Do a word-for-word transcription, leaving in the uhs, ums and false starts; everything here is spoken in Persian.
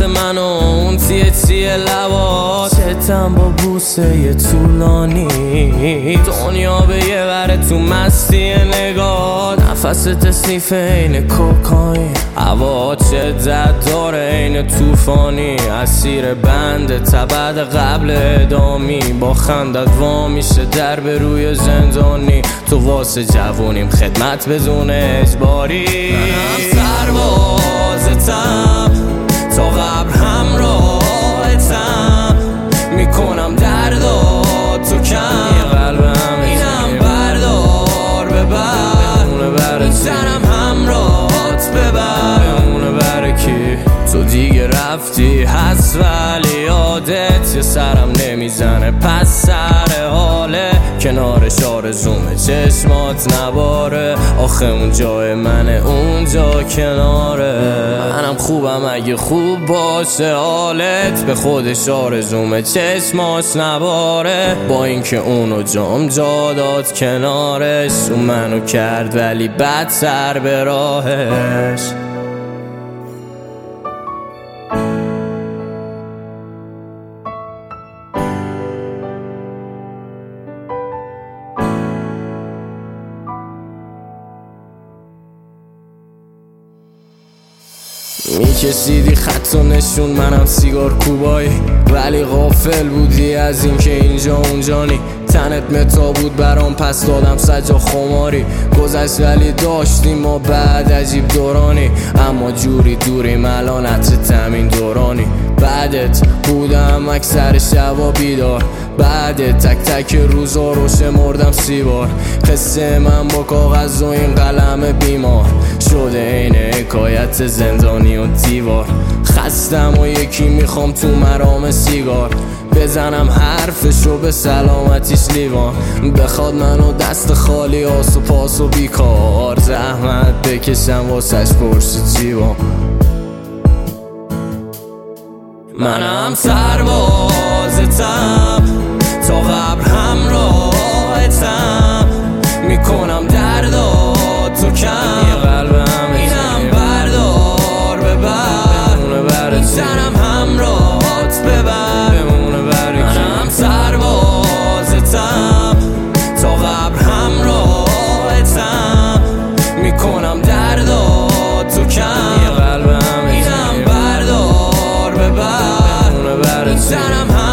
من و اون تیه تیه لبات، چتم با بوسه یه طولانی، دنیا به یه وره تو مستی نگاه، نفست اسنیف این کوکاین، هوا شدت داره این توفانی، اسیر بند تبد قبل ادامی، با خندت وا میشه در به روی زندانی، تو واسه جوونیم خدمت بدون اجباری، منم سربازتم تا قبر همراهتم، میکنم درداتو کم، قلبم اینم بردار ببر، میزنم همراهات ببر، بمونه بره کی تو دیگه رفتی هست ولی یادت یه سرم نمیزنه پس سر حاله، کنارش آرزومه چشمات نباره، آخه اون جای منه اونجا کناره، منم خوبم اگه خوب باشه حالت، به خودش آرزومه چشماش نباره، با اینکه اونو جام جا داد کنارش، اون منو کرد ولی بدتر به راهش. میکشیدی خط و نشون منم سیگار کوبایی، ولی غافل بودی از اینکه اینجا اونجانی، تنت متا بود برام پس دادم سجا خماری، گذشت ولی داشتیم ما بعد عجیب دورانی، اما جوری دوریم الان عطر تمین دورانی، بعدت بودم اکثر شبا بیدار، بعد تک تک روزا رو شمردم سی بار، قصه من با کاغذ و این قلم بیمار، شده این حکایت زندانی و دیوار، خستم و یکی میخوام تو مرام سیگار، بزنم حرفشو به سلامتیش لیوان، بخواد منو دست خالی آس و پاس و بیکار، زحمت بکشم واسش پرس جیوان، منم سربازتم تا قبر همراهتم، میکنم درداتو کم، قلبم اینم بردار ببر، میزنم همراهات ببر، منم سربازتم تا قبر همراهتم، میکنم درداتو کم، قلبم اینم بردار ببر، میزنم